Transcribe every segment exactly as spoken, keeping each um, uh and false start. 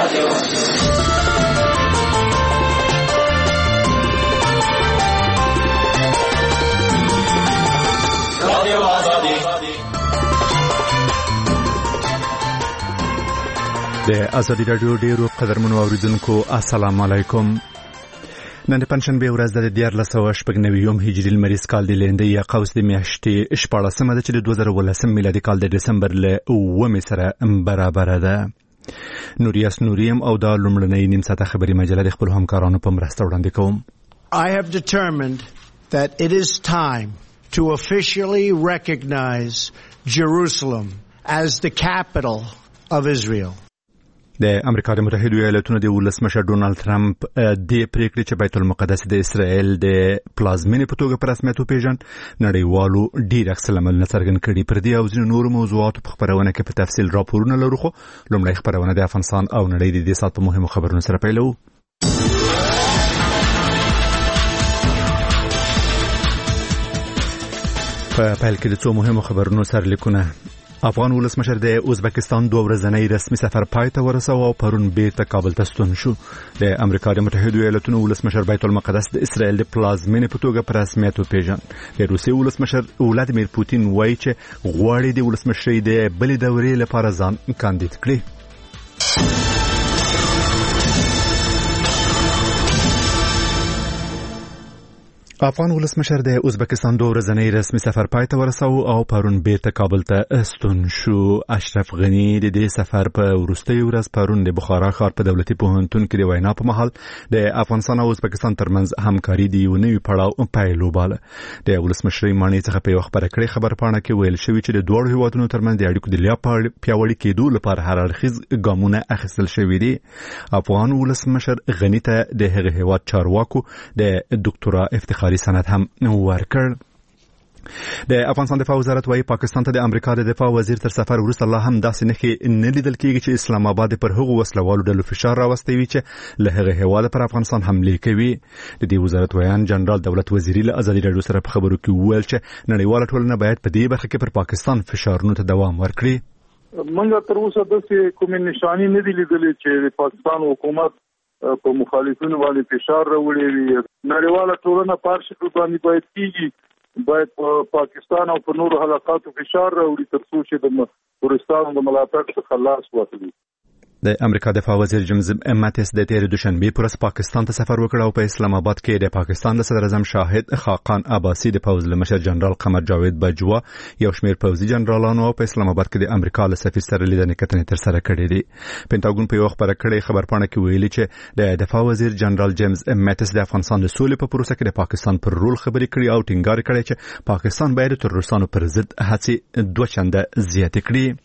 د ازادي راډیو ډیرو قدرمنو اوریدونکو السلام علیکم. نن د پنځشنبه ورځ د دیارلس سوه شپږ نوي هجري لمریز کال د لیندۍ یا قوس د میاشتې شپاړسمه ده چې د دوه زره ولسم میلادي کال د ډسمبر له اوومې سره برابره ده. نوریاس نوریم او د لومړنۍ نیم ساعته خبري مجله د خپل همکارانو په مرسته وړاندې کوم. I have determined that it is time to officially recognize Jerusalem as the capital of Israel. د امریکا د متحده ایالاتونو د ولسمشر ډونالد ترامپ د پریکړې چې بیت المقدس د اسرائیل د پلازمینې په توګه په رسمیت وپیژن نړیوالو ډیر عکس العملونه څرګند کړي. پر دې او ځینو نورو موضوعاتو په خبرونه کې په تفصیل راپورونه لرو، خو لومړی خبرونه د افغانستان او نړۍ د دې ساعت په مهمو خبرونو سره پیلوو. په پیل کې د څو مهمو خبرونو سرلیکونه. افغان ولسمشر د ازبکستان دوه ورځنی رسمي سفر پای ته ورساوه او پرون بیرته کابل ته ستون شو. د امریکا د متحده ایالاتونو ولسمشر بیت المقدس د اسرائیل د پلازمینې په توګه په رسمیت وپیژن. د روسیې ولسمشر ولادیمیر پوتین وایي چې غواړي د ولسمشرۍ د بلې دورې لپاره ځان کاندید کړي. افغان ولسمشر د ازبکستان دوه ورځنی رسمي سفر پای ته ورساوه او پرون بیرته کابل ته ستون شو. اشرف غنی د دې سفر په وروستۍ ورځ پرون د بخارا ښار په دولتي پوهنتون کې د وینا په مهال د افغانستان او ازبکستان ترمنځ همکاري د یو نوي پړاو پیل وباله. د ولسمشرۍ معنی څخه په خبره کړې خبرپاڼه کې ویل شوی چې د دوه هیوادونو ترمنځ د اړیکو د لا پیاوړي کېدو لپاره هر اړخیز ګامونه اخیستل شوي دي. افغان ولسمشر غنی ته د هغه هیواد چارواکو د ډاکټرا افتخار سند هم ورکړ. د افغانستان دفاع وزارت وايي پاکستان ته د امریکا د دفاع وزیر تر سفر وروسته الله هم داسې نښې نه لیدل کېږي چې اسلام آباد پر هغو وسلوالو ډلو فشار راوستی وي چې له هغه هیواده پر افغانستان حملې کوي. د دې وزارت ویان جنرال دولت وزیری له ازادي راډیو سره په خبرو کې وویل چې نړیواله ټولنه باید په دې برخه کې پر پاکستان فشارونو ته دوام ورکړي. موږ تر اوسه داسې کومې نشانې نه دي لیدلې چې پاکستان حکومت په مخالفینو باندې فشار راوړي وي. نړیواله ټولنه په هر شکل باندې باید کېږي، باید په پاکستان او په نورو حلقاتو فشار راوړي تر څو چې د ټوریستانو د ملاتړ څخه خلاص وکړي. د امریکا دفاع وزیر جیمز ماتیس د تیر دوشنبه پر ورځ پاکستان ته سفر وکړ او په اسلام آباد کې د پاکستان د صدر اعظم شاهد خاقان عباسی د پوځ لمشر جنرال قمر جاوید بجوا یو شمېر پوځي جنرالانو په اسلام آباد کې د امریکا له سفیر سره لیدنې کتنې تر سره کړې دي. پینټاګون په یو خبره کړې خبرپاڼه کې ویلي چې د دفاع وزیر جنرال جیمز ماتیس د افغانستان د سولې په پروسه کې د پاکستان پر رول خبرې کړې او ټینګار کړی چې پاکستان باید د تروریستانو پر ضد هڅې دوه چنده زیاتې کړي.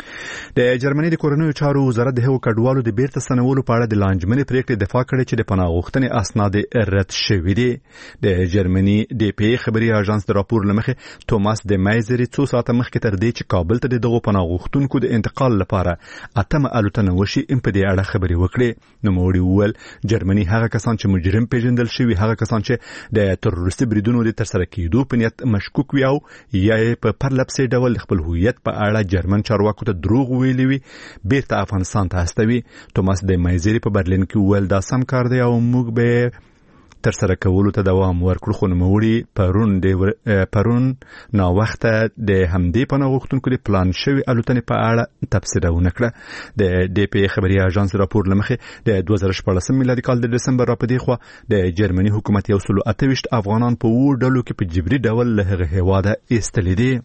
د جرمني د کورنیو چارو وزارت د هغو کډوالو د بیرته ستنولو په اړه د لانجمنې پریکړې دفاع کړې چې د پناه غوښتنې اسناد رد شوي دي. د جرمني د پی خبري اژانس د راپور لمخې توماس د مایزري څو ساعته مخکې تر دې چې کابل ته دغه پناه غوښتونکو د انتقال لپاره اتمه الوتنه وشي په دې اړه خبري وکړي. نو موړي وویل جرمني هغه کسان چې مجرم پیژندل شوي، هغه کسان چې د تروریستي بریدونو د ترسره کېدو په نیت مشکوک وي او یا په پرلپسې ډول خپل هویت په اړه جرمن چارواکو ته دروغ ویلي وي، بیرته افغانستان ته استوي. توماس د مایزری په برلین کې ویل دا سم کار دی او موږ به تر سره کولو ته دوام ورکړو. خو نوموړي پرون د پرون نا وخت د همدې پناه غوښتونکو د پلان شوی الوتنې په اړه تبصره ونه کړه. د ډي پی خبري اژانس راپور لمخې د دوه زره شپاړسم میلادي کال د دسمبر را پدې خو د جرمني حکومت یو سل اته ویشت افغانان په وو ډلو کې په جبري ډول له هغه هواده ایستلې دي.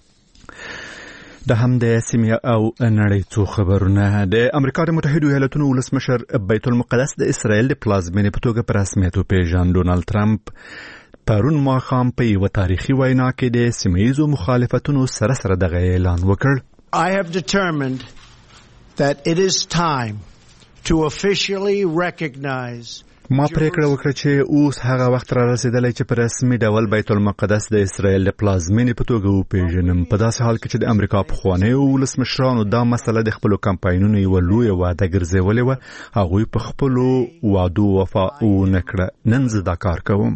د هم د سیمه او نړۍ څو خبرونه. د امریکا د متحده ایالاتونو ولسمشر بیت المقدس د اسرائیل د پلازمینې په توګه په رسمیت وپیژن. ډونالد ترامپ پرون ماښام په یوه تاریخي وینا کې د سیمه ییزو مخالفتونو سره سره دغه اعلان وکړ. I have determined that it is time to officially recognize ما پریکړه وکړه چې اوس هغه وخت را رسیدلی چې په رسمي ډول بیت المقدس د اسرائیل د پلازمینې په توګه وپیژنم. په داسې حال کې چې د امریکا پخوانیو ولسمشرانو دا مسله د خپلو کمپاینونو یوه لویه وعده ګرځولې وه، هغوی په خپلو وعدو وفا ونه کړه. نن زه دا کار کوم.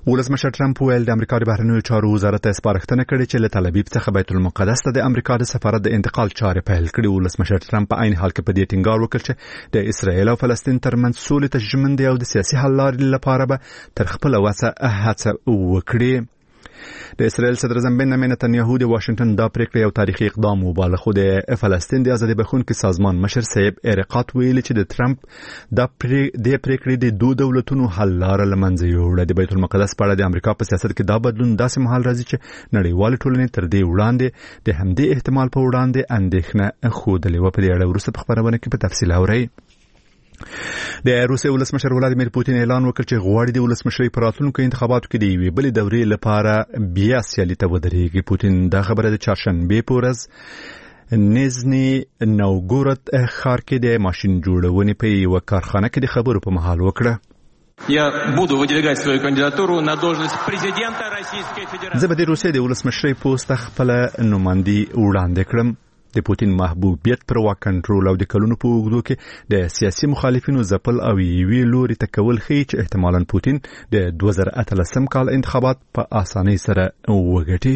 ولسمشر ټرمپ ویل د امریکا د بهرنیو چارو وزارت سپارښتنه کړې چې له تل ابیب څخه بیت المقدس ته د امریکا د سفارت د انتقال چارې پیل کړي. ولسمشر ټرمپ په عین حال کې په دې ټینګار وکړ چې د اسرایل او فلسطین ترمنځ سولې ته ژمن دی او د سیاسي حل لارې لپاره به تر خپله وسه هڅه وکړي. د اسرائیل صدر اعظم بنیامین نتنیاهو د واشنگټن دا پریکړه یو تاریخي اقدام وباله، خو د فلسطین د ازادي بخښونکي سازمان مشر صاحب ارقات ویلي چې د ټرمپ د پریکړې د دوه دولتونو حل لاره له منځه یوړه. د بیت المقدس په اړه د امریکا په سیاست کې دا بدلون داسې مهال راځي چې نړیوال ټولنې تر دې وړاندې د همدې احتمال په وړاندې اندېښنه ښودلې و. په دې اړه وروسته په خبرونه کې په تفصیل اورئ. د روسیې ولسمشر ولادیمیر پوتین اعلان وکړ چې غواړي د ولسمشرۍ په راتلونکو انتخاباتو کې د یوې بلې دورې لپاره بیا سیالي ته ودرېږي. پوتین دا خبره د چهارشنبې په ورځ نیزني نوګورود ښار کې د ماشین جوړونې په یوه کارخانه کې د خبرو په مهال وکړه. Я буду выдвигать свою кандидатуру на должность президента Российской Федерации. زه به د روسیې د ولسمشرۍ پوسټ خپل نوماندي وړاندې کړم. د پوتین محبوبیت پر واک کنټرول او د کلونو په اوږدو کې د سیاسي مخالفینو ځپل او یوې لوري ته کول ښیي چې احتمالاً پوتین د دوه زره اتلسم کال انتخابات په اسانۍ سره وګټي.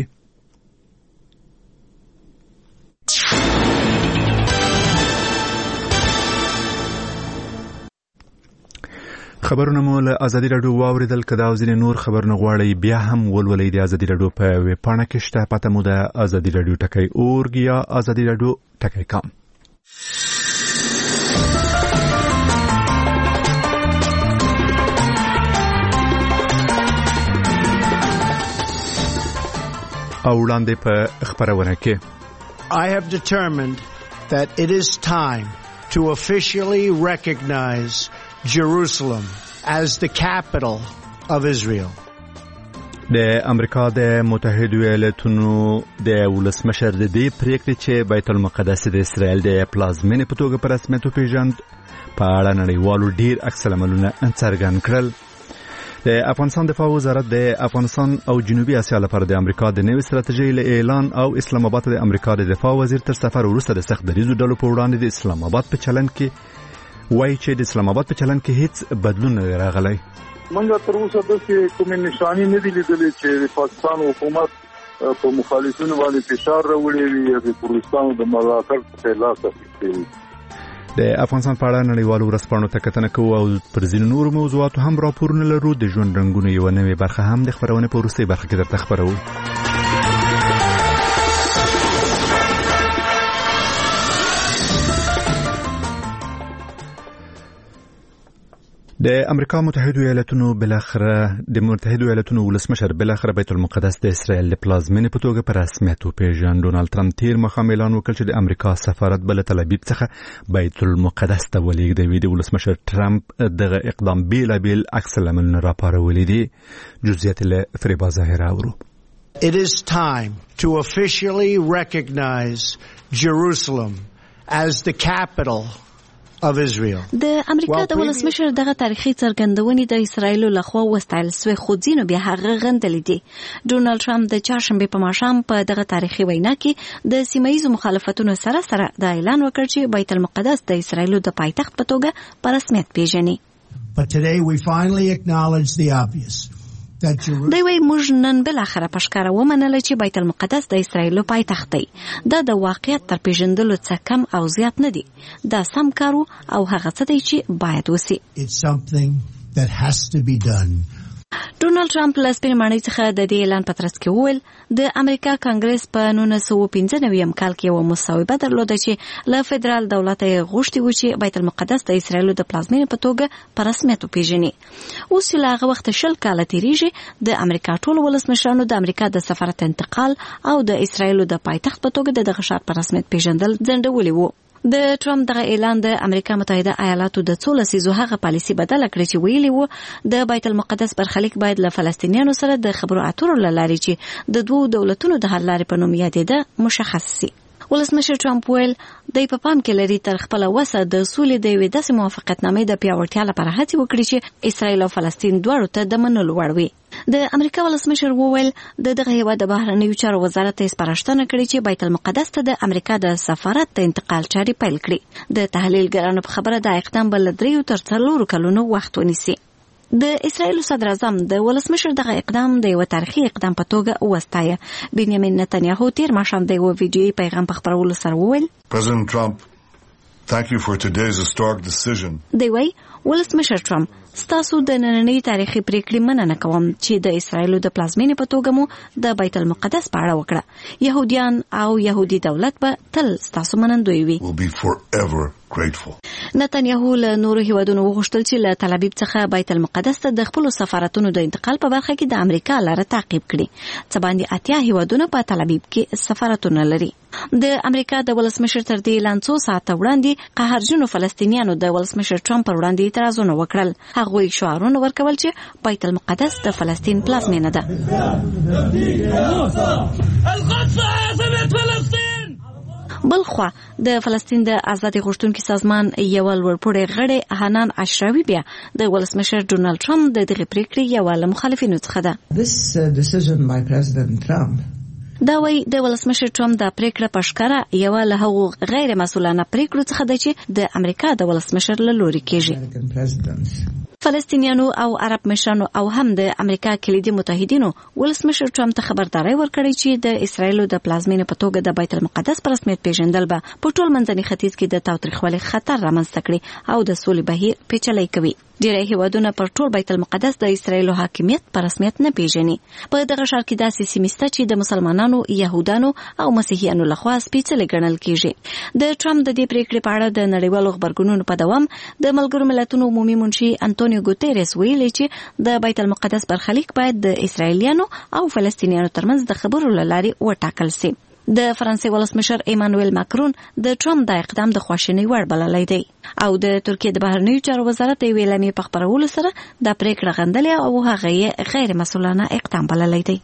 خبرونه مو له ازادي راډیو واوریدل. که دا او ځینې نور خبرونه غواړئ بیا هم ولولئ د ازادي راډیو په ویب پاڼه کې شته. پته مو د ازادي راډیو ټکی اورګ یا ازادي راډیو ټکی کام. او وړاندې په خبرونه کې I have determined that it is time to officially recognize Jerusalem as the capital of Israel. د امریکا د متحده ایالاتونو د ولسمشر د دې پریکړې چې بیت المقدس د اسرائیل د پلازمینې په توګه په رسمیت وپیژند په اړه نړیوالو ډیر عکس العملونه څرګند کړل. د افغانستان دفاع وزارت د افغانستان او جنوبي اسیا لپاره د امریکا د نوې ستراتیژۍ له اعلان او اسلام آباد د امریکا د دفاع وزیر تر سفر وروسته د سخت دریزو ډلو په وړاندې د اسلام آباد په چلند کې وایي چې د اسلام آباد په چلند کې هیڅ بدلون نه راغلی. موږ تر اوسه داسې کومې نشانې نه دي لیدلې چې د پاکستان حکومت په مخالفینو باندې فشار راوړی وي د پاکستان د ملاتړ په لاس اخیستی. د افغانستان په اړه نړیوالو ورځپاڼو ته کتنه کوو او پر ځینو نورو موضوعاتو هم راپورونه لرو. د ژوند رنګونو یوه نوې برخه هم د خپرونې په وروستۍ برخه کې درته خپروو. د امریکا متحده ایالاتونو بلاخره د متحده ایالاتونو ولسمشر بلاخره بیت المقدس د اسرائیل د پلازمینې په توګه په رسمیت وپیژند. ډونالد ټرمپ تیر ماښام اعلان وکړ چې د امریکا سفارت به له تل ابیب څخه بیت المقدس ته ولېږدوي. د ولسمشر ټرمپ دغه اقدام بیلابیل عکس العملونه راپارولي دي. جزئیات له فریبا ظاهره اورو. It is time to officially recognize Jerusalem as the capital of Israel. د امریکا د ولسمشر دغه تاریخي څرګندونې د اسرایل لخوا وستایل سوې، خو ځینو بیا هغه غندلې دي. ډونالد ټرمپ د چهارشنبې په ماښام په دغه تاریخي وینا کې د سیمه ییزو مخالفتونو سره سره دا اعلان وکړ چې بیت المقدس د اسرایل د پایتخت په توګه په رسمیت پیژني. But today we finally acknowledge the obvious. دوی وایي موږ نن بالاخره په ښکاره ومنله چې بیت المقدس د اسرایلو پایتخت دی. دا د واقعیت تر پیژندلو څه کم او زیات نه دی. دا سم کار او هغه څه دی چې باید وسي. It's something that has to be done. ډونالد ټرمپ له سپینې ماڼۍ څخه د دې اعلان په ترڅ کې وویل د امریکا کانګرس په نولس سوه پنځه نوي کال کې یوه مصوبه درلوده چې له فدرال دولت یې غوښتي و چې بیت المقدس د اسرایلو د پلازمینې په توګه په رسمیت وپیژني. اوس چې له هغه وخته شل کاله تېرېږي، د امریکا ټول ولسمشرانو د امریکا د سفارت انتقال او د اسرایلو د پایتخت په توګه د دغه ښار په رسمیت پیژندل ځنډولي وو. د ټرمپ دغه اعلان د امریکا متحده ایالاتو د څو لسیزو هغه پالیسي بدله کړې چې ویلي وو د بیت المقدس برخلیک باید له فلسطینیانو سره د خبرو اترو له لارې چې د دوو دولتونو د حل لارې په نوم یادېده مشخص سي. ولسمشر ټرمپ ویل د په پام کې لري تر خپل وسه د سولې د یوې داسې موافقتنامې د پیاوړتیا لپاره هڅې وکړي چې اسرایل او فلسطین دواړو ته د منلو وړ وي. د امریکا ولسمشر وویل د دغه هیواد د بهرنیو چارو وزارت یې سپارښتنه کړې چې بیت المقدس ته د امریکا د سفارت د انتقال چارې پیل کړي. د تحلیلګرانو په خبره دا اقدام به له دریو تر څلورو کلونو وخت ونیسي. د اسرایل صدر اعظم د ولسمشر دغه اقدام د یو تاریخي اقدام په توګه وستایه. بنیامین نتنیاهو تیر ماښام د یو ویډیویي پیغام په خپرولو سره وویل: President Trump, thank you for today's historic decision. دی وایي ولسمشر ټرمپ ستاسو د نننۍ تاریخي پریکړې مننه کوم چې د اسرایلو د پلازمینې په توګه مو د بیت المقدس په اړه وکړه. یهودیان او یهودي دولت به تل ستاسو منندوی وي. We'll be forever grateful. نتنیاهو له نورو هیوادونو وغوښتل چې له تل ابیب څخه بیت المقدس ته د خپلو سفارتونو د انتقال په برخه کې د امریکا لاره تعقیب کړي. څه باندې اتیا هیوادونه په تل ابیب کې سفارتونه لري. د امریکا د ولسمشر تر دې لاندې څو ساعته وړاندې قهرجنو فلسطینیانو د ولسمشر ټرمپ پر وړاندې اعتراضونه وکړل. هغوی شعارونه ورکول چې بیت المقدس د فلسطین پلازمینه ده. بلخوا د فلسطین د ازادي غوښتونکو سازمان یو لوړپوړی غړی حنان اشراوي بیا د ولسمشر ډونالد ټرمپ د دغه پریکړې یو له مخالفینو څخه ده. This uh, decision by President Trump دا وایي د ولسمشر ټرمپ د پریکړه په ښکاره یو له هغو غیر مسؤلانه پریکړو څخه ده چې د امریکا د ولسمشر له لوري کېږي. فلسطینیانو او عرب مشرانو او هم د امریکا کلیدي متحدینو ولسمشر ټرمپ ته خبرداري ورکړې چې د اسرایلو د پلازمینې په توګه د بیت المقدس په رسمیت پیژندل به په ټول منځني ختیځ کې د تاوتریخوالي خطر رامنځته کړي او د سولې بهیر پیچلی کوي. ډیری هیوادونه پر ټول بیت المقدس د اسرایلو حاکمیت په رسمیت نه پیژني. په دغه ښار کې داسې سیمې شته چې د مسلمانانو، یهودانو او مسیحیانو لخوا سپېڅلې ګڼل کیږي. د ټرمپ د دې پریکړې په اړه د نړیوالو خبرګونونو په دوام د ملګرو ملتونو عمومي منشي انټونیو ګوتيريس ویلي چې د بیت المقدس برخلیک باید د اسرایلیانو او فلسطینیانو ترمنځ د خبرو له لارې وټاکل شي. د فرانسې ولسمشر ایمانوئل ماکرون د ټرمپ د اقدام د خواشینۍ وړ بللی دی او د ترکیې د بهرنیو چارو وزارت د یوې اعلامیې په خپرولو سره دا پریکړه غندلې او هغه یې غیر مسؤلانه اقدام بللی دی.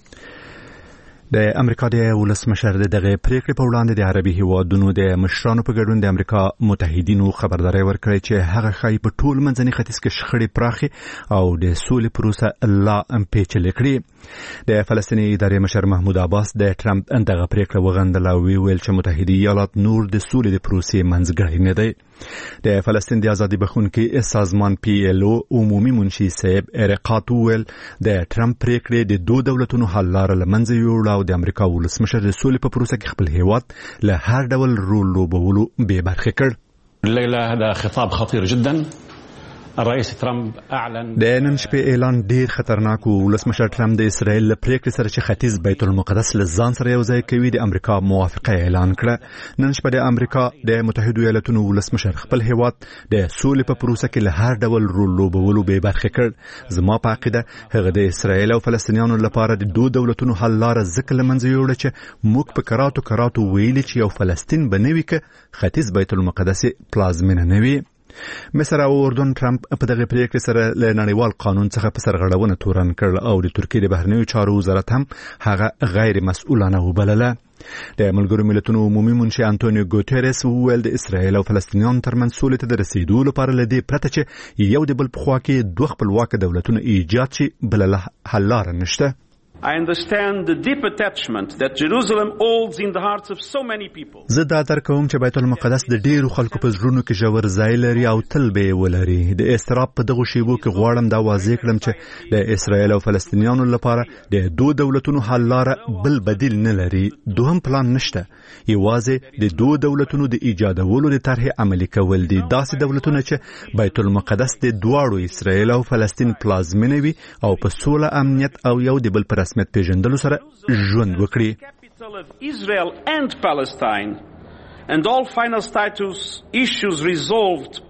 د امریکا د ولسمشر دغه پریکړې په وړاندې د عربي هیوادونو د مشرانو په ګډون د امریکا متحدینو خبرداري ورکړې چې هغه خای په ټول منځني ختیځ کې شخړې پراخي او د سولې پروسه لا پیچلې کړې. د فلسطیني ادارې مشر محمود عباس د ټرمپ دغه پریکړه وغندل او ویل چې متحده ایالات نور د سولې د پروسې منځګړی نه دی. د فلسطین د ازادي بخښونکي سازمان پی ایل او عمومي منشي صاحب ارقات ویل د ټرمپ پریکړې د دوه دولتونو حل لاره لمنځه یوړه او د امریکا ولسمشر د سولې په پروسه کې خپل هیواد له هر ډول رول لوبولو بې برخې کړ. الليلة هذا خطاب خطير جدا. الرئيس ترامپ اعلن د نن شپې اعلان ډیر خطرناک و. ولسمشر ټرمپ د اسرایل له پریکړې سره چې ختیځ بیت المقدس له ځان سره یو ځای کوي د امریکا موافقه اعلان کړه. نن شپه د امریکا د متحده ایالاتونو ولسمشر خپل هیواد د سولې په پروسه کې له هر ډول رول لوبولو بې برخې کړ. زما په عقیده هغه د اسرایل او فلسطینیانو لپاره د دوه دولتونو حل لاره ځکه له منځه یوړه چې موږ په کراتو کراتو ویلي چې یو فلسطین به نه وي که ختیځ بیت المقدس پلازمینه نه وي. مصر او اردن ټرمپ په دغه پریکړې سره له نړیوال قانون څخه په سرغړونه تورن کړ او د ترکیې د بهرنیو چارو وزارت هم هغه غیر مسؤلانه وبلله. د ملګرو ملتونو عمومي منشي انټونیو ګوتيريس وویل د اسرایل او فلسطینیانو ترمنځ سولې ته د رسیدو لپاره له دې پرته چې یو د بل په خوا کې دوه خپلواکه دولتونه ایجاد شي بل حل لاره نشته. I understand the deep attachment that Jerusalem holds in the hearts of so many people. زه دا درک کوم چې بیت المقدس د ډیرو خلکو په زړونو کې ژور ځای لري او تل به یې ولري. د استراب په دغه شیبو کې غواړم دا واضح کړم چې د اسرایل او فلسطینیانو لپاره د دوه دولتونو حل لاره بل بدیل نه لري. دوهم پلان نشته. یوازې د دوه دولتونو د ایجادولو د طرح عملي کول دي. داسې دولتونه چې بیت المقدس د دواړو اسرایل او فلسطین پلازمینه وي او په سوله، امنیت او یو د بل پر رسمیت پیژندلو سره ژوند وکړي. Capital of Israel and Palestine and all final status issues resolved.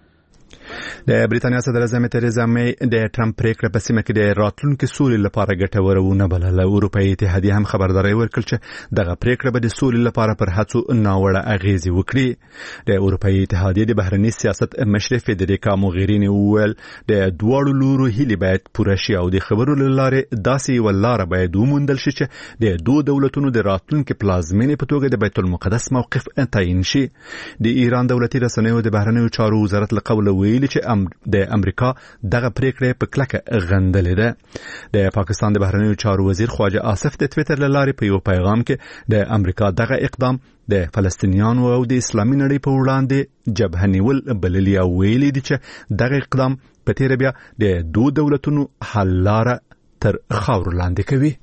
د بریتانیا صدر اعظم تریزا می د ټرمپ پریکړه په سیمه کې د راتلونکو سولې لپاره ګټوره ونه بلله. اروپایي اتحادیه هم خبرداري ورکړه چې دغه پریکړه به د سولې لپاره پر هڅو ناوړه اغیزې وکړي. د اروپایي اتحادیې د بهرنی سیاست مشر فدریکا موغرینی وویل د دوه لورو هیلې باید پوره شي او د خبرو لاره داسې یو لار باید وموندل شي چې د دوه دولتونو د راتلونکو پلازمینې په توګه د بیت المقدس موقف تعیین شي. د ایران دولتي رسنیو د بهرنیو چارو وزارت له قوله ویلي ویلي چې د امریکا دغه پریکړه په کلکه غندلې ده. د پاکستان د بهرنیو چارو وزیر خواجه آصف د ټوئیټر له لارې په یو پیغام کې د امریکا دغه اقدام د فلسطینیانو او د اسلامي نړۍ په وړاندې جبهه نیول بللي او ویلي دي چې دغه اقدام په تیر بیا د دوه دولتونو حل لاره تر خاور لاندې کوي.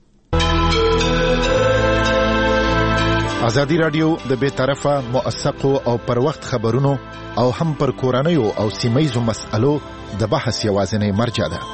ازادي رادیو د بے طرفه موثقو او پر وخت خبرونو او هم پر کورنیو او سیمایزو مسألو د بحث یوازینی مرجع ده.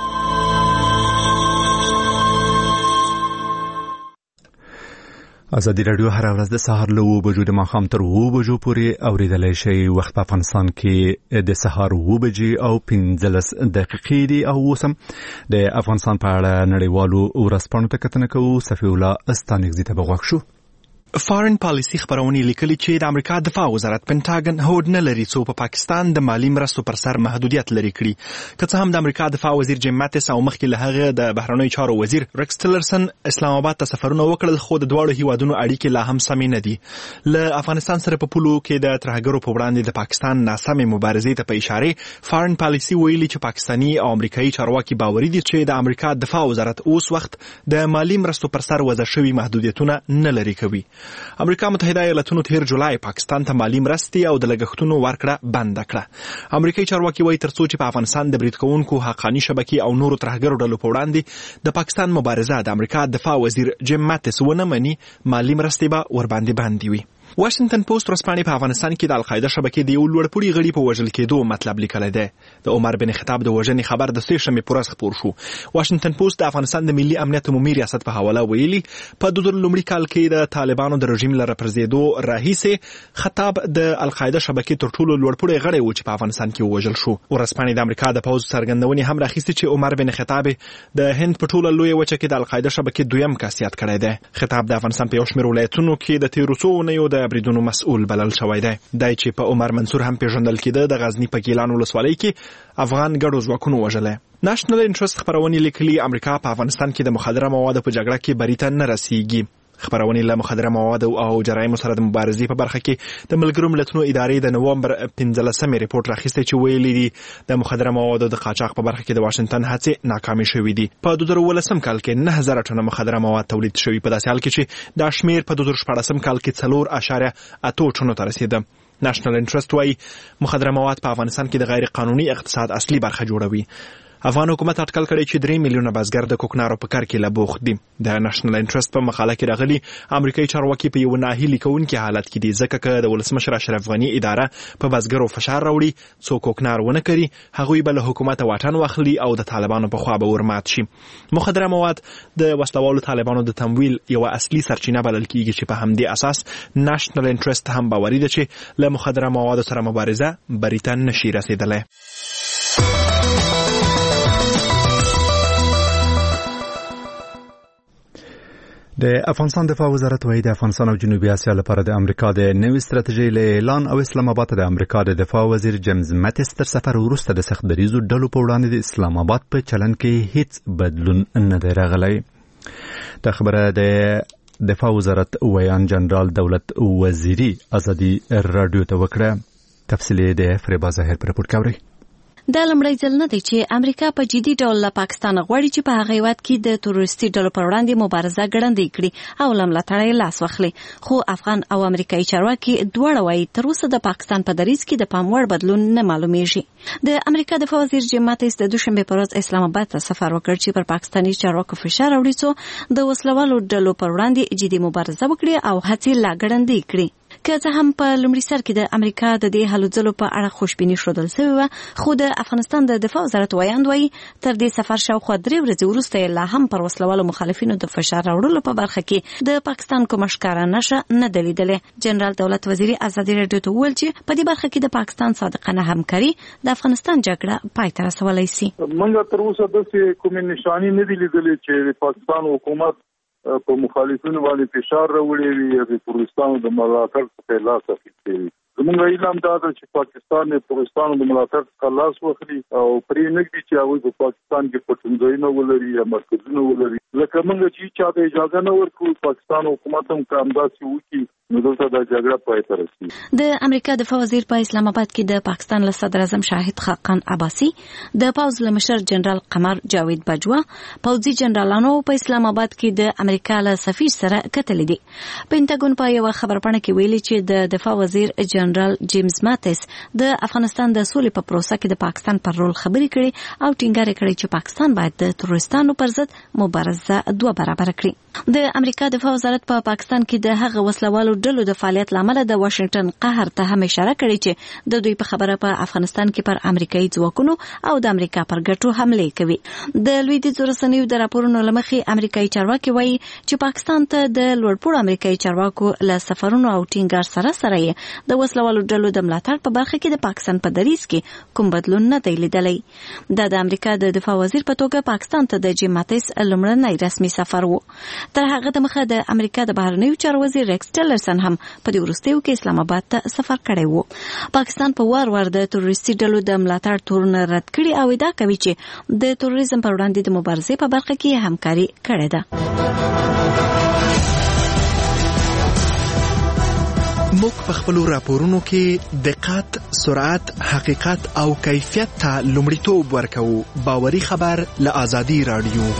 ازادي رادیو هر ورځ د سهار له اوه بجو د ماښام تر اوه بجو پورې اوریدلای شئ. وخت په افغانستان کې د سهار اوه بجې او پنځلس دقیقې دي. او اوس هم د افغانستان په اړه نړیوالو ورځپاڼو ته کتنه کوو. صفی الله استانګزي ته بغوښ شو. فارن پالیسي خبرونه لیکلي چې د امریکا دفاع وزارت پینټاګن هوډ نه لري څو په پا پاکستان د مالی مرستو پر سر محدودیت لري کړي. که څه هم د امریکا دفاع وزیر جیم ماتیس او مخکې له هغه د بهرنیو چارو وزیر ریکس ټیلرسن اسلام آباد ته سفرونه وکړل، خو د دواړو هیوادونو اړیکې لا هم سمې نه دي. له افغانستان سره په پولو کې د ترهګرو په وړاندې د پاکستان ناسمې مبارزې ته په اشاره فارن پالیسي ویلي چې پاکستاني او امریکایي چارواکي باوري دي چې د امریکا دفاع وزارت اوس وخت د مالی مرستو پر سر وضع شوي محدودیتونه نه لري کوي. امریکا متحده ایالاتونو تیر جولای پاکستان ته مالی مرستې او د لګښتونو ورکړه بند کړه. امریکایي چارواکي وایي ترڅو چې په افغانستان د برید کوونکو حقاني شبکې او نورو ترهګرو ډلو په وړاندې د پاکستان مبارزه د امریکا دفاع وزیر جیم ماتیس ونه مني، مالی مرستې به ورباندې بندي وي. واشنگټن پوسټ ورځپاڼې په افغانستان کې د القاعده شبکې د یو لوړپوړي غړي په وژل کېدو مطلب لیکلی دی. د عمر بن خطاب د وژنې خبر د سې شنبې په ورځ خپور شو. واشنگټن پوسټ د افغانستان د ملي امنیت عمومي ریاست په حواله ویلي په دوه زره لومړي کال کې د طالبانو د رژیم له راپرزېدو راهیسې خطاب د القاعده شبکې تر ټولو لوړپوړي غړی و چې په افغانستان کې ووژل شو. ورځپاڼې د امریکا د پوځ څرګندونې هم راخیستې چې عمر بن خطاب د هند په ټوله لویه وچه کې د القاعده شبکې دویم کس یاد کړی دی. خطاب د افغانستان په یو شمېر ولایتونو کې د تېرو څو اونیو د بریدونو مسؤل بلل شوی دی. دای چې په عمر منصور هم پیژندل کېده د غزنی په ګیلان ولسوالۍ کې افغان ګډو ځواکونو وژلی. ناشنل انټرست خبرونه لیکلي امریکا په افغانستان کې د مخدره موادو په جګړه کې بری ته نه رسیږي. خبرونه له مخدره مواد او جرایم سره د مبارزې په برخه کې د ملګرو ملتونو ادارې د نومبر پنځلسمې ریپورت راخیستی چې ویلي دي د مخدره موادو د قاچاق په برخه کې د واشنگټن هڅې ناکامې شوې دي. په دوه زره اوولسم کال کې نه هزار ټنه مخدره مواد تولید شوي، په داسې حال کې چې دا شمیر په دوه زره شپاړسم کال کې څلور اعشاریه اته ټنو ته رسیده. ناشنل انټرست وايي مخدره مواد په افغانستان کې د غیر قانوني اقتصاد اصلي برخه جوړوي. افغان حکومت اټکل کړی چې درې میلیونه بزګر د کوکنارو په کار کې لا بوخت دي. د ناشنل انټرست په مقاله کې راغلي امریکایي چارواکي په یو ناهیلي کوونکي حالت کې دي، ځکه چې د ولسمشر اشرف غني اداره په بزګرو فشار راوړي څو کوکنار ونه کړي، هغوی به له حکومت واټن واخلي او د طالبانو په خوا به ورمات شي. مخدره مواد د وسلوالو طالبانو د تمویل یو اصلي سرچینه بلل کیږي چې په همدې اساس ناشنل انټرست هم باوري ده چې له مخدره موادو سره مبارزه بریتن نشي رسیدلی. د افغانستان دفاع وزارت وايي د افغانستان او جنوبي اسیا لپاره د امریکا د نوې ستراتیژۍ له اعلان او اسلام آباد د امریکا د دفاع وزیر جیمز ماتیس تر سفر وروسته د سخت دریزو ډلو په وړاندې د اسلام آباد په چلن کې هیڅ بدلون نه دی راغلی. دا خبره د دفاع وزارت ویان جنرال دولت وزیری ازادي رادیو ته وکړه. تفصیلی د فریبا ظاهر پر رپورټ کوي. دا لمړی ځل نه دی چې امریکا په جدي ډول له پاکستان غواړي چې په هغه هیواد کې د تروریستي ډلو پر وړاندې مبارزه ګړندۍ کړي او له ملاتړه یې لاس واخلي. خو افغان او امریکایي چارواکي دواړه وایي تر اوسه د پاکستان په دریځ کې د پام وړ بدلون نه معلومیږي. د امریکا دفاع وزیر جیم ماتیس د دوشنبې په ورځ اسلام آباد ته سفر وکړ چې پر پاکستاني چارواکو فشار راوړي څو د وسلوالو ډلو پر وړاندې جدي مبارزه وکړي او هڅې لا ګړندۍ کړي. که څه هم په لومړي سر کې د امریکا د دې هلو ځلو په اړه خوشبیني ښودل شوې وه، خو د افغانستان د دفاع وزارت ویاند وایي تر دې سفر شاوخوا درې ورځې وروسته یې لا هم پر وسلوالو مخالفینو د فشار راوړلو په برخه کې د پاکستان کومه ښکاره نښه نه ده لیدلې. جنرال دولت وزیري ازادي راډیو ته وویل چې په دې برخه کې د پاکستان صادقانه همکاري د افغانستان جګړه پای ته رسولی سي. موږ تر اوسه داسې کومې نښانې نه دي لیدلې چې د پاکستان حکومت په مخالفینو باندې فشار راوړي وي یا د تروریستانو د ملاتړ څخه لاس اخیستی وي. زموږ اعلان دا ده چې پاکستان د تروریستانو د ملاتړ څخه لاس واخلي او پرې نه ږدي چې هغوی په پاکستان کې پټنځایونه ولري یا مرکزونه ولري. لکه موږ چې چاته اجازه نه ورکوو پاکستان حکومت هم که همداسې وکړي نو دلته د جګړه پای ته رسیږي. د امریکا دفاع وزیر په اسلام آباد کې د پاکستان له صدر اعظم شاهد خاقان عباسي، د پوځ له مشر جنرال قمر جاوید بجوا، پوځي جنرالانو په اسلام آباد کې د امریکا له سفیر سره کتلې دي. پینټاګون په یو خبرپاڼه کې ویلي چې د دفاع وزیر جنرال جیمز ماتیس د افغانستان د سولې په پروسه کې د پاکستان پر رول خبرې کړي او ټینګار کړی چې پاکستان باید د تروریستانو پر ضد مبارزه دوه برابر کړي. د امریکا دفاع وزارت په پا پاکستان کې د هغه وسلوالو ډلو د فعالیت لامل د واشنگټن قهر ته هم اشاره کړې چې د دوی په خبره په افغانستان کې پر امریکایي ځواکونو او د امریکا پر ګټو حمله کوي. د لویدیځ رسنیو د راپورونو لمخې امریکایي چارواکي وایي چې پاکستان ته د لوړپوړو امریکایي چارواکو له سفرونو او ټینګار سره سره د وسلوالو ډلو د ملاتړ په برخه کې د پاکستان په دریځ کې کوم بدلون نه دی لیدلی. د امریکا د دفاع وزیر په توګه پاکستان ته د جیم ماتیس لومړنی رسمي سفر و. تر هغه دمخه د امریکا د بهرنیو چارو وزیر ریکس ټیلرسن هم په دې وروستیو کې اسلام آباد ته سفر کړی وو. پاکستان په وار وار د تروریستي ډلو د ملاتړ تورونه رد کړي او ادعا کوي چې د تروریزم پر وړاندې د مبارزې په برخه کې همکاري کړې ده. موږ په خپلو راپورونو کې دقت، سرعت، حقیقت او کیفیت ته لومړیتوب ورکوو. باوري خبر له آزادي رادیو.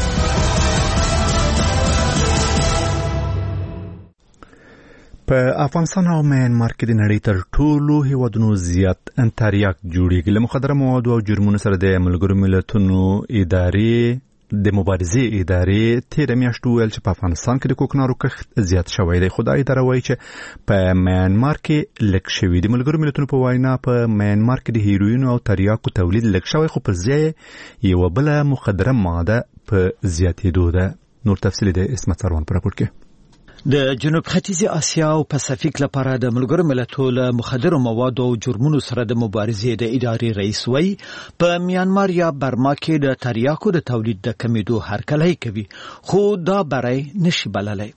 په افغانستان او میانمار کې د نړۍ تر ټولو هیوادونو زیات تریاک جوړیږي. له مخدره موادو او جرمونو سره د ملګرو ملتونو ادارې د مبارزې ادارې تیر میاشت ویل چې په افغانستان کې د کوکنارو کښت زیات شوی دی. خدای اداره وایي چې په میانمار کې لږ شوی دی. ملګرو ملتونو په وینا په میانمار کې د هیروین او تریاکو تولید لږ شوی، خو په ځای یو بل مخدره ماده په زیاتېدو ده. نور تفصیل د اسمت سروان په راپور کې. د جنوب ختیځ اسیا او پاسفیک لپاره د ملګرو ملتونو له مخدرو موادو او جرمونو سره د مبارزې د ادارې رئیس وایي په میانمار یا برما کې د تریاکو د تولید د کمیدو هرکلی کوي، خو دا برای نشي بللی.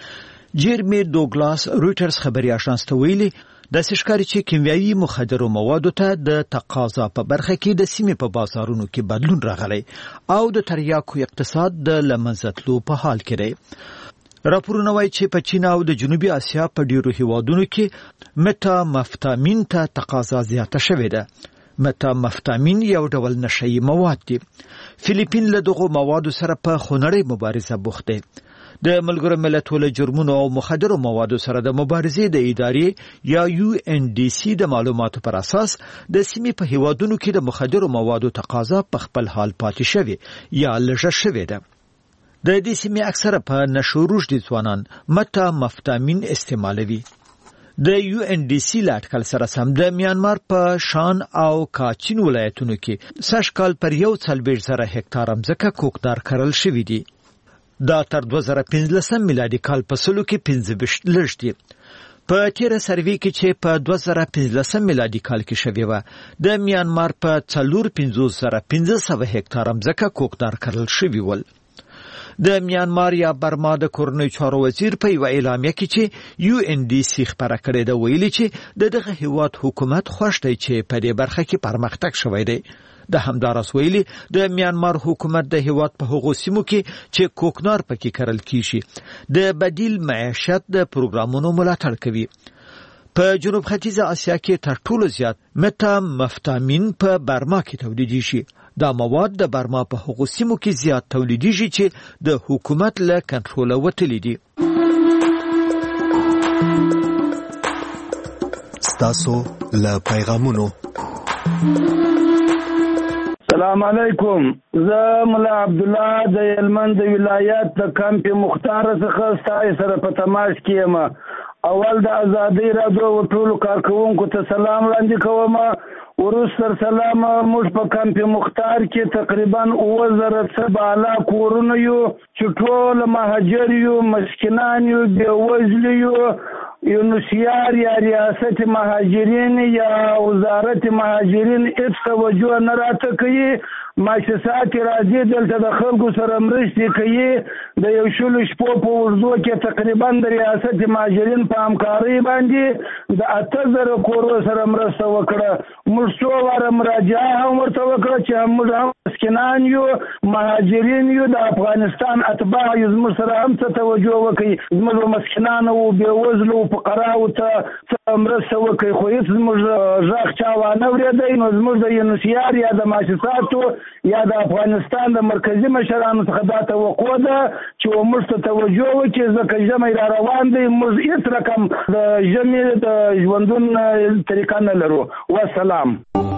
جیرمی دوګلاس رویټرز خبري آژانس ته ویلي د سشکاري چې کیمیاوي مخدرو موادو ته د تقاضا په برخه کې د سیمې په بازارونو کې بدلون راغلی او د تریاکو اقتصاد د لمنځه تلو په حال کې دی. راپورونه وایي چې په چین او د جنوبي اسیا په ډیرو هیوادونو کې متامفتامین ته تقاضا زیاته شوې ده. متامفتامین یو ډول نشهیي مواد دي. فلیپین له دغو موادو سره په خونړۍ مبارزه بوخت دی. د ملګرو ملتونو جرمونو او مخدرو موادو سره د مبارزې د ادارې یا یو ان ډي سي د معلوماتو پر اساس د سیمې په هیوادونو کې د مخدرو موادو تقاضا په خپل حال پاتې شوې یا لږه شوې ده. د دې سیمې اکثره په نشو روږدي ځوانان متامفتامین استعمالوي. د یو ان ډي سي لاټکل سره سم د میانمار په شان او کاچین ولایتونو کې سږ کال پر یو څلوېښت زره هکتار ځمکه کوکدار کرل شوي دي. دا تر دوه زره پنځلسم میلادي کال په سلو کې پنځه ویشت لږ دي. په تیره سروې کې چې په دوه زره پنځلسم میلادي کال کې شوې وه د میانمار په څلور پنځوس زره پنځه سوه هکتار ځمکه کوکدار کرل شوي ول. د میانمار یا برما د کورنیو چارو وزیر په یو اعلامیه کې چې یو ان ډي سي خبره کړې ده ویلي چې د دغه هیواد حکومت خوښ دی چې په دې برخه کې پرمختګ شوی دی. د همداراز ویلي د میانمار حکومت د هیواد په هغو سیمو کې چې کوکنار پکې کرل کیږي د بدیل معیشت د پروګرامونو ملاتړ کوي. په جنوب ختیځ اسیا کې تر ټولو زیات متامفتامین په برما کې تولیدیږي. دا مواد د برما په هغو سیمو کې زیات تولیدیږي چې د حکومت له کنټروله وتلي دي. ستاسو له پیغامونو. سلام علیکم. زه ملا عبد الله د هلمند ولایت د کمپ مختار څخه ستاسو سره په تماس کې یم. اول د ازادي رادیو ټولو کارکونکو ته سلام وړاندې کوم. ورسره سلام. موږ په کمپ مختار کې تقریبا اوه زره څه بالا کورونه یو چې ټول مهاجر یو، مسکینان یو، بېوزلي یو. یونسیار یا ریاست مهاجرین یا وزارت مهاجرین هیڅ توجه نه راته کوي مؤسسات راځي دلته د خلکو سره مرستې کوي د یو شلو شپو په اوږدو کې تقریبا د ریاست مهاجرین په همکارۍ باندې د اته زره کورو سره مرسته وکړه. موږ څو واره مراجعه هم ورته وکړه چې موږ هم مسکینان یو، مهاجرین یو، د افغانستان اتباع یو، زموږ سره هم څه توجه وکړي، زموږ مسکینانو او بېوزلو او فقراو ته مرسته وکړي. خو هېڅ زموږ غږ چا وانه اورېدی. نو زموږ د یونسیار یا د مؤسساتو یا د افغانستان د مرکزي مشرانو څخه دا توقع ده چې موږ ته توجه وکړي، ځکه ژمی را روان دی، موږ هېڅ رقم د ژمي د ژوندون طریقه نه لرو. والسلام.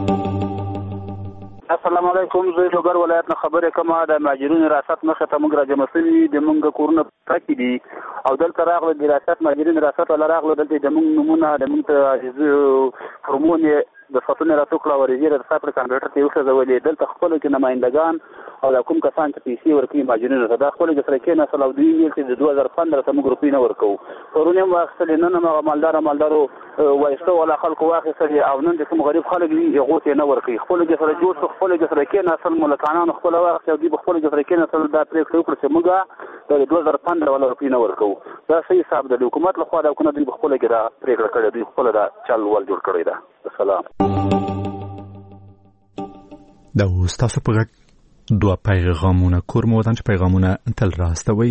السلام علیکم. زه لوګر ولایت نه خبرې کوم. د مهاجرینو ریاست مخې ته موږ راجمع شوي د موږ کورونه پاکې دي او دلته راغلو د ریاست مهاجرین ریاست والا راغلو. دلته د موږ نومونه د موږ ته فرمون د فتونې راڅوکړه ورېزې د صاحب کمپیوټر ته وښځولې. دلته خپلو کې نمایندګان او د کوم کسان چې پیسې ورکوي مهاجرینو ته دا خپلو کې سره کېناستل او دوی ویل چې د دوه زره پندره ته موږ روپۍ نه ورکوو. پرون یې هم واخیستلې، نن هم هغه مالداره مالدارو وایسته والا خلکو واخیستلې او نن چې کوم غریب خلک وي هغو ته یې نه ورکوي. خپلو کې سره جوړ شو، خپلو کې سره کېناستل، ملکانانو خپله واخیستې او دوی په خپلو کې سره کېناستل. دا پرېکړه وکړه چې موږ د دوه زره پندره والا روپۍ نه ورکوو. دا صحیح حساب ده د حکومت لخوا ده، که نه دوی په خپله کې دا پرېکړه کړې، دوی خپله دا چل ول جوړ کړی ده. السلام. دا اوس تاسو په غږ دوه پیغامونه کور مو ودان چې پیغامونه تل راستوي.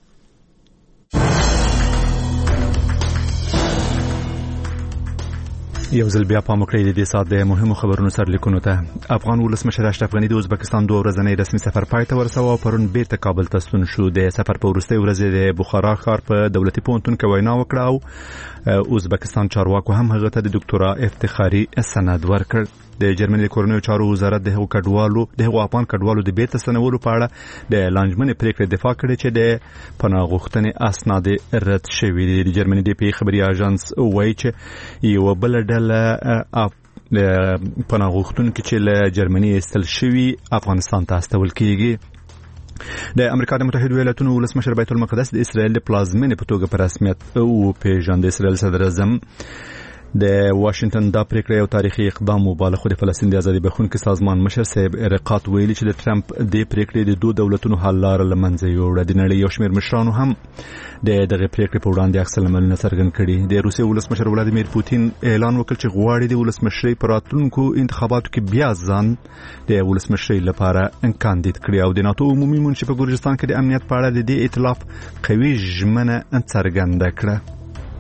یو ځل بیا پام وکړئ د دې ساعت د مهمو خبرونو سرلیکونو ته. افغان ولسمشر اشرف غني د ازبکستان دوه ورځنی رسمي سفر پای ته ورساوه او پرون بیرته کابل ته ستون شو. د سفر په وروستۍ ورځ د بخارا ښار په دولتي پوهنتون کې وینا وکړه او ازبکستان چارواکو هم هغه ته د دکتورا افتخاري سند ورکړ. د جرمني د کورنیو چارو وزارت د هغو کډوالو د هغو افغان کډوالو د بیرته ستنولو په اړه د لانجمنې پرېکړې دفاع کړې چې د پناه غوښتنې اسناد رد شوي دي. د جرمني د پی خبري اژانس وایي چې یوه بله ډله پناه غوښتونکي چې له جرمني ایستل شوي افغانستان ته استول کیږي. د امریکا د متحده ایالاتونو ولسمشر بیت المقدس د اسرائیل د پلازمینې په توګه په رسمیت وپېژاند. د اسرائیل صدر اعظم د واشنگټن دا پریکړه یو تاریخي اقدام وباله، خو د فلسطین د ازادي بخښونکي سازمان مشر صاحب رقات ویلي چې د ټرمپ د پریکړې د دوه دولتونو حل لاره له منځه یوړه. د نړۍ یو شمېر مشرانو هم د دغه پریکړې په وړاندې عکس العملونه څرګند کړي. د روسیې ولسمشر ولادیمیر پوتین اعلان وکړ چې غواړي د ولسمشرۍ په راتلونکو انتخاباتو کې بیا ځان د ولسمشرۍ لپاره کاندید کړي او د ناتو عمومي منشي په ګورجستان کې د امنیت په اړه د دې ائتلاف قوي ژمنه څرګنده کړه.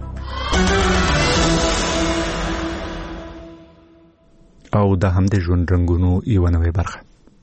او دا هم د ژوند رنګونو یوه نوې برخه.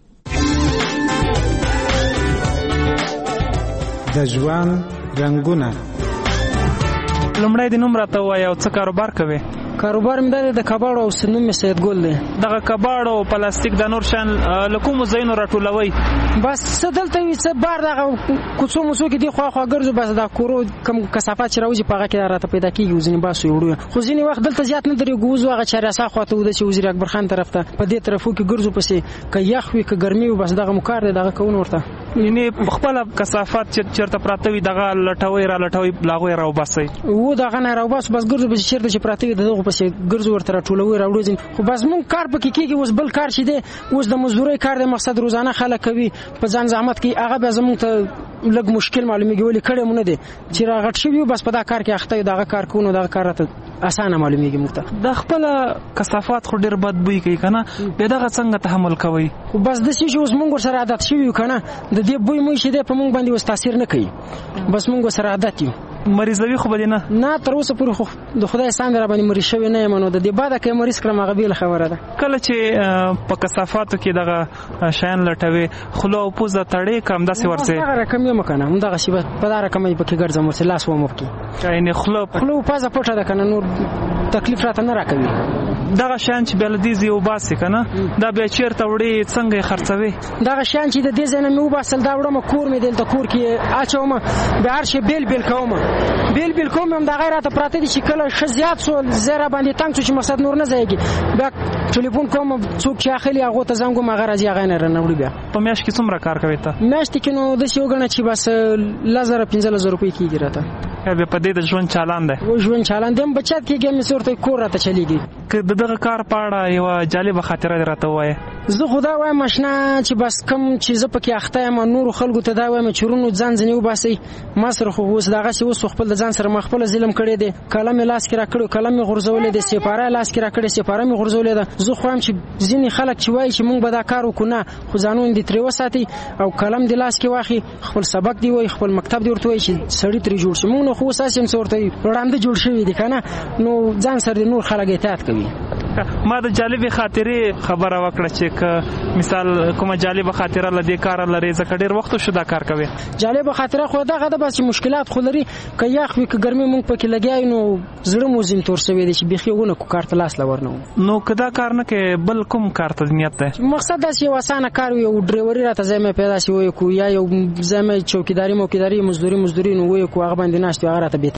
د ژوند رنګونه. لومړی د نوم راته ووایه او څه کاروبار کوې؟ کاروبار مې دا د کباړو او سنوم مې سید ګل دی. دغه کباړ او پلاستیک د نور شان له کومو ځایونو راټولوئ؟ بس څه دلته وي څه بار دغه کوڅو موڅو کې دي خوا خوا ګرځو، بس دا کورو کم کثافات چې راوځي په هغه کې راته پیدا کېږي، ځینې باسو یې وړو. خو ځینې وخت دلته زیات نه درېږو، وځو هغه چارسا خوا ته وده چې وزیر اکبر خان طرف ته په دې طرفو کې ګرځو، پسې که یخ وي که ګرمي وي، بس دغه مو کار دی، دغه کوو ورته. یعنې خپله کثافات چې چېرته پراته وي دغه لټوئ را لټوئ له هغوی یې راوباسئ؟ و دغه نه راوباسو، بس ګرځو پسې چېرته چې پراته وي د دغو پسې ګرځو ورته راټولوي راوړو ځینې. خو بس مونږ کار پکې کېږي. اوس بل کار چې دی اوس د مزدورۍ کار دی، مقصد روزانه خلک کوي په ځان زحمت کوي، هغه بیا زمونږ ته لږ مشکل معلومیږي، ولې کړی مو نه دی چې راغټ شوي بس په دا کار کې اخته یو، دغه کار کوو نو دغه کار راته اسانه معلومیږي موږ ته. د خپله کثافات خو ډېر بد بوی کوي که نه، بیا دغه څنګه تحمل کوئ؟ خو بس داسې چې اوس مونږ ورسره عادت شوي یو که نه، د دې بوی موی چې دی په مونږ باندې اوس تاثیر نه کوي، بس مونږ ورسره عادت یو. مریضوي خو به دې نه؟ نه تر اوسه پورې خو د خدای احسان دی را باندې مریض شوی نه یم، نو د دې بعده که مریض کړم هغه بېله خبره ده. کله چې په کثافاتو کې دغه شیان لټوې خوله او پوزه تړې که همداسې ورځې؟ دغه رقم یم که نه، همدغسې په دا رقم یې پکې ګرځم، ورسې لاس وم پکې. یعنې خوله خوله او پزه پټه ده که نه، نور تکلیف راته نه راکوي. دغه شیان چې بیا له دې ځای وباسې که نه، دا بیا چېرته وړې څنګه یې خرڅوې؟ دغه شیان چې د دې ځای نه مې وباسل دا وړم کور مې دلته کور کې اچوم، بیا هر شی بېل بېل کوم بېل بېل کوم هم دغه راته پراته دي چې کله ښه زیات سو ځای را باندې تنګ سو چې مقصد نور نه ځایږي، بیا ټلیفون کوم څوک چې اخلي هغو ته زنګ وم، هغه راځي هغه یې نه رانه وړي. بیا په میاشت کې څومره کار کوې ته؟ میاشتې کې نو داسې وګڼه چې بس لس زره پنځلس زره روپۍ کېږي راته. بیا په دې د ژوند چالان دی؟ ژوند چالان دی هم بچت کېږي، هم څه ورته کور راته چلېږي. که دغه کار په اړه یو جالب خاطره راته وایي. زه خدا وایم مشنا چې بس کم چې زه پکې اخته یم نور خلکو ته دا وایم چورونو ځان ځنی وباسي ما سره خو اوس دغه څه اوس خپل د ځان سره مخفل ظلم کړی دی کلم لاس کې را کړو کلم غرزولې دی سپاره لاس کې را کړی سپاره می غرزولې ده زه خو هم چې ځینی خلک چې وایي چې مونږ به دا کار وکړو خو ځانون دي تر وساتي او کلم دی لاس کې واخی خپل سبق دی وای خپل مکتب دی ورته وای چې سړی تر جوړ شي مونږ خو اساس هم څورته وړاندې جوړ شوی دی کنه نو ځان سره نور خلک احتیاط کوي. ما د جالب خاطرې خبره وکړه چې مثال کومه جالب خاطره لدې کار لري ځکه ډیر وخت شو دا کار کوي. جالب خاطره خو دا غده بس مشکلات خو لري که یخ وي که ګرمي مونږ پکې لګیای نو زړه مو زین تور شوی دی چې بيخي ونه کو کار ته لاس لور نه نو کدا کار نه کې بل کوم کار ته نیت ده. مقصد دا چې وسانه کار وي او ډرایوري راته زمې پیدا شي وي کو یا یو زمې چوکیداری موکیداری مزدوري مزدوري نو وي کو هغه باندې ناشته هغه راته